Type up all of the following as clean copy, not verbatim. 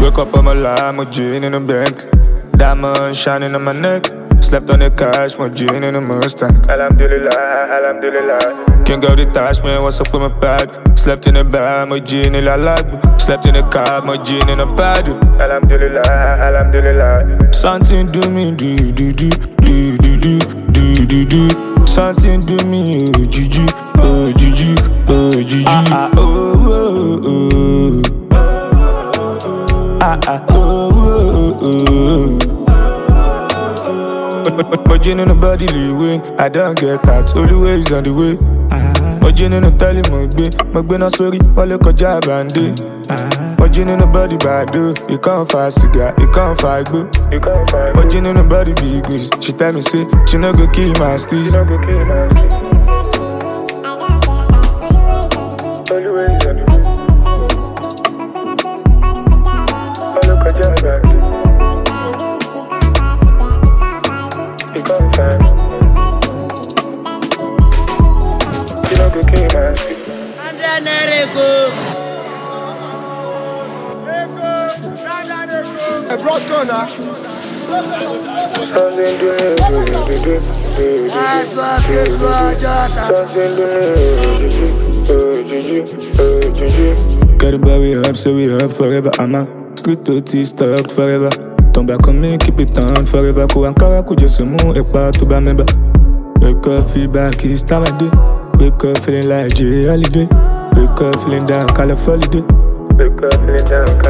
Wake up on my line, my gin in the bank. Diamond shining on my neck. Slept on the cash, my gin in the Mustang. Alhamdulillah, alhamdulillah. Can't go detach, man, what's up with my bag? Slept in the bag, my gin in la lag. Slept in the car, my gin in a pad. Alhamdulillah, alhamdulillah. Something do me, do. Something do me, oh Gigi, oh Gigi, oh Gigi. But you know nobody win. I don't get that. Always on the way. But you know no telling my be not sorry. All the job and day. But you know nobody bad do. You can't fight cigar, you can't fight boo. But you know nobody big news. She tell me say she no go kill my steez. Always on the way. All the job and day. You can't find me. You don't go kill my steez. Hey, bros, go now. Got a bar, we up, so we up forever. I'm a street to tea, stuck forever. Turn back on me, keep it on forever. Ko ankara, ko just move, ek pa to ba member. Wake up, feel back, it's time of day. Wake up, feeling like J Holiday. Wake up, feeling down, California. Wake up, feeling down,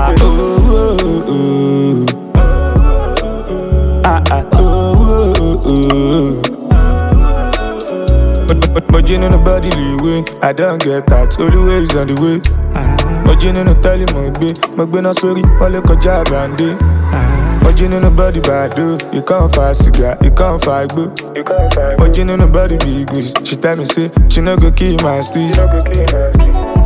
But you know nobody win. I don't get that. Always on the way. But you know no telling my be not sorry. All the job and day. But you know nobody bad do. You can't fight cigar, you can't fight boo. But you know nobody big news. She tell me say she no go kill my steez.